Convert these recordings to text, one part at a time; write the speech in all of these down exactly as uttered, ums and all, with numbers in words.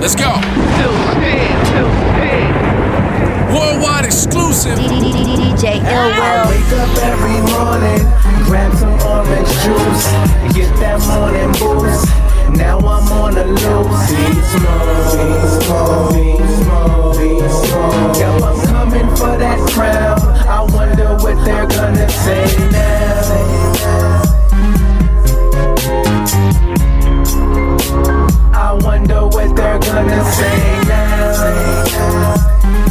Let's go. Worldwide exclusive. D J Ill Will. I wake up every morning, grab some orange juice, get that morning boost. Now I'm on the loose. Beast mode, beast mode, beast mode, beast mode. Yep, I'm coming for that crown. I wonder what they're gonna say now. I wonder what they're gonna say now.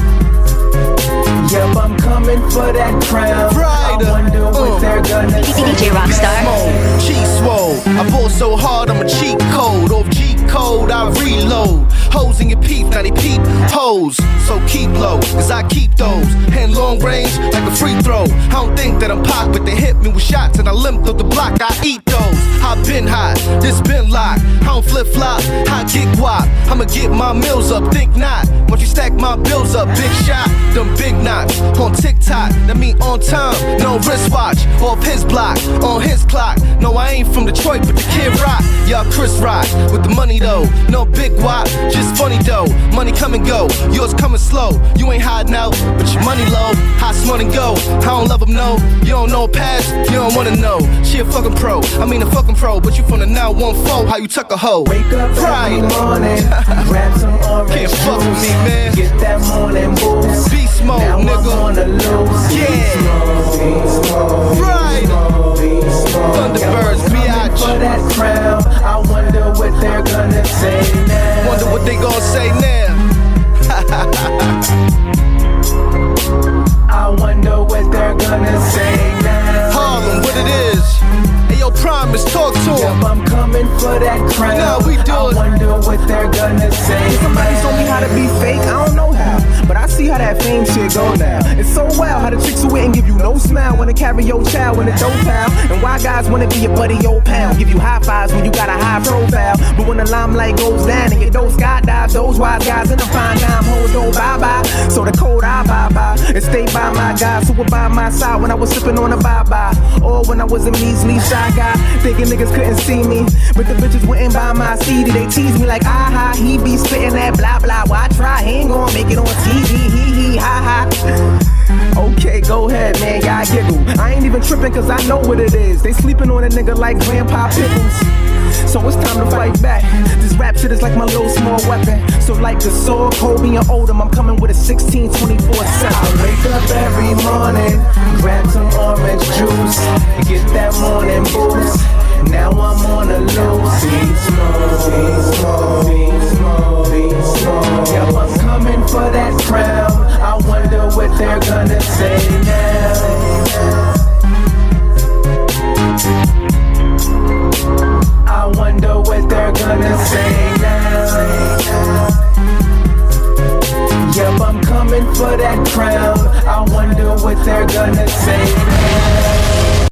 Yep, I'm coming for that crown. Friday. I wonder what uh. they're gonna say. D J Rockstar. Cheat swole. I ball so hard, I'm a cheat code. Off G code, I reload. Hoes in your peep, now they peep hoes. So keep low, cause I keep those. Hand long range like a free throw. I don't think that I'm pop, but they hit me with shots and I limped up the block. I eat those. I been hot, this been locked. I don't flip flop, I get guap. I'ma get my meals up, think not. Once you stack my bills up, big shot, them big knots. On TikTok, that mean on time, no wristwatch. Off his block, on his clock. No, I ain't from Detroit, but the Kid Rock. Y'all Chris Rock, with the money though. No big wop, just funny though. Money come and go, yours coming slow. You ain't hiding out, but your money low. Hot smart and go, I don't love them, no. You don't know past, you don't wanna know. She a fucking pro, I mean a fucking pro, but you from the now one four, how you tuck a hoe. Wake up every morning, grab some orange Can't juice, fuck with me, man. Get that morning boost. Beast mode, now nigga. I'm on the loose. Yeah. Beast mode, beast mode, Right. beast mode. Thunderbirds, Coming for that crown. I wonder what they're gonna say now. Wonder what they gonna say now. I wonder what they're gonna say now. Harlem, what it is. Hey, yo, Promise, talk to him. Yep, I'm coming for that crown. Nah, we do I it. wonder what they're gonna say. Somebody told me how to be fake, I don't know how, but I see how that fame shit go now. It's so wild how the chicks who and give you no smile when they carry your child in a dope pal. And why guys wanna be your buddy, your pal, give you high fives when you got a high profile. But when the limelight goes down and your dope skydive, those wise guys in the fine dime hoes don't bye bye. So the code I buy by and stay by my guys who were by my side when I was sipping on a bye bye, or when I was a measly shy guy thinking niggas couldn't see me, but the bitches wouldn't buy my C D. They tease me like ah ha, he be spitting that blah blah. Why try? He ain't gonna make it on T V. Hee hee ha ha. Okay, go ahead, man, y'all giggle. I ain't even tripping cause I know what it is. They sleeping on a nigga like Grandpa Pickles. So it's time to fight back. This rap shit is like my little small weapon. So like the sword, Kobe and Oldham, I'm coming with a sixteen twenty-four seven. I wake up every morning,